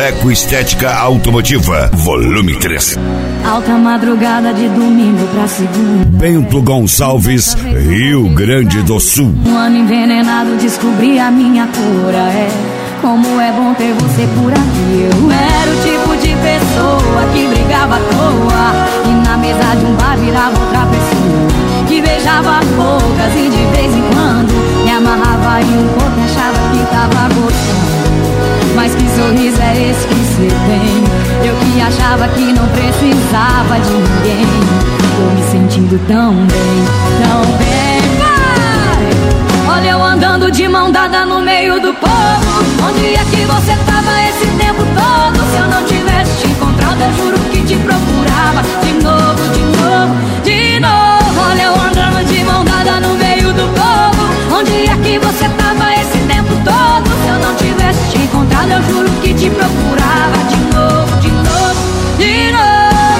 Jaleco Estética Automotiva, volume 3. Alta madrugada de domingo pra segunda. Bento Gonçalves, Rio Grande do Sul. Um ano envenenado, descobri a minha cura. Como é bom ter você por aqui. Eu era o tipo de pessoa que brigava à toa e na mesa de um bar virava outra pessoa, que beijava bocas e de vez em quando me amarrava em um corpo e achava que tava gostando. Mas que sorriso é esse que você tem? Eu que achava que não precisava de ninguém. Tô me sentindo tão bem, tão bem. Vai! Olha eu andando de mão dada no meio do povo. Onde é que você tava esse tempo todo? Se eu não tivesse te encontrado, eu juro que te procurava de novo, de novo, de novo. Olha eu andando de mão dada no meio do povo. Onde é que você tava esse tempo todo? Se eu não tivesse te encontrado, eu juro que te procurava de novo, de novo, de novo.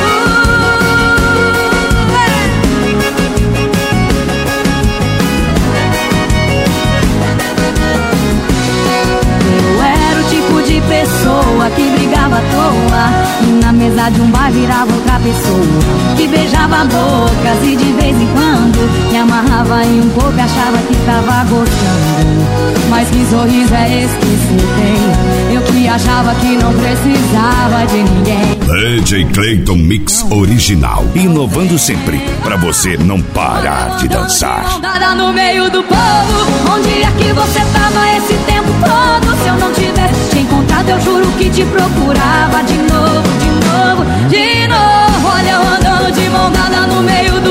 Eu era o tipo de pessoa que brigava à toa e na mesa de um bar virava outra pessoa, que beijava bocas e de vez em quando me amarrava em um corpo e achava que tava gostando. Mas que sorriso é esse que você tem? Eu que achava que não precisava de ninguém. DJ Clayton Mix Original, inovando sempre pra você não parar de dançar. Dada no meio do povo. Onde é que você tava esse tempo todo? Se eu não tivesse te encontrado, eu juro que te procurava de novo, de novo, de novo. Olha eu andando de mão dada no meio do